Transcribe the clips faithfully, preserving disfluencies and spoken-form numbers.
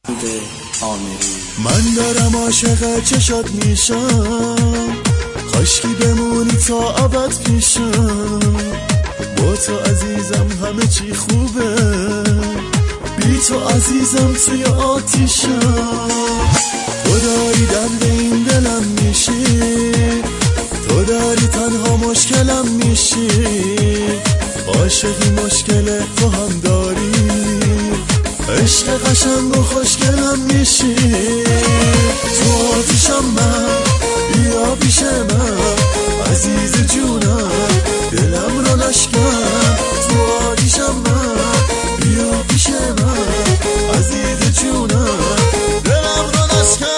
من دارم عاشق چشات میشم، کاشکی بمونی تا ابد پیشم. با تو عزیزم همه چی خوبه، بی تو عزیزم توی آتیشم. تو داری درد این دلم میشی، تو داری تنها مشکلم میشی. عاشقی مشکل تو هم داری، عشق قشنگ و خوشگلم میشی. تو آتیشم من، بیا پیش من عزیز جونم، دلم رو نشکن. تو آتیشم من، بیا پیش من عزیز جونم، دلم رو نشکن.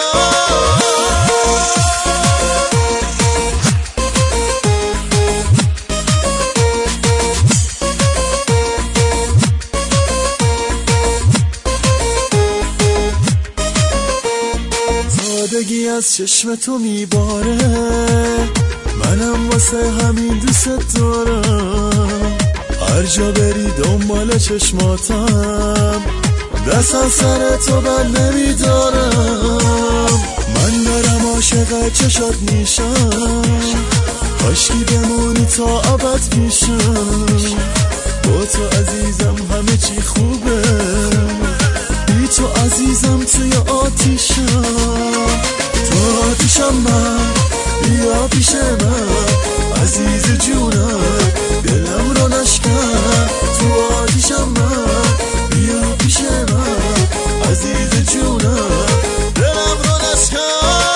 سادگی از چشم تو میباره، منم واسه همین دوست دارم. هر جا بری دنبال چشماتم، دست از سر تو بر نمیدارم. من دارم عاشق چشات میشم، کاشکی بمونی تا ابد پیشم. با تو عزیزم همه چی خوبه، بی تو عزیزم توی آتیشم. تو آتیشم من، بیا پیش من عزیز جونم، دلم رو نشکن. تو آتیشم من، بیا پیش من عزیز جونم، دلم رو نشکن.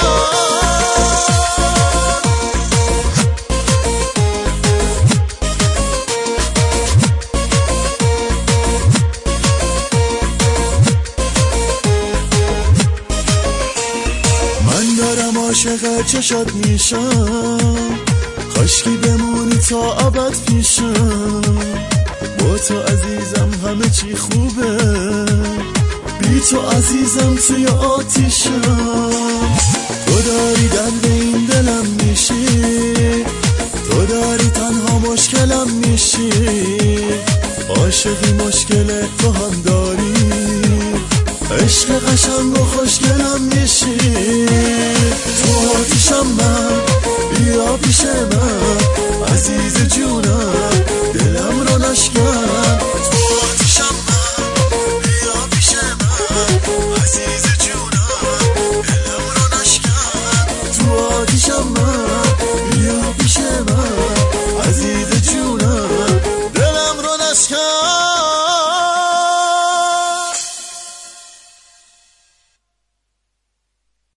عاشق چشات میشم، کاشکی بمونی تا ابد پیشم. با تو عزیزم همه چی خوبه، بی تو عزیزم توی آتیشم. تو داری درد این دلم میشی، تو داری تنها مشکلم میشی. عاشقی مشکل تو هم داری، عشق قشنگ و خوشگلم میشی. تو آتیشم من، بیا پیش من عزیز جونم، دلم رو نشکن.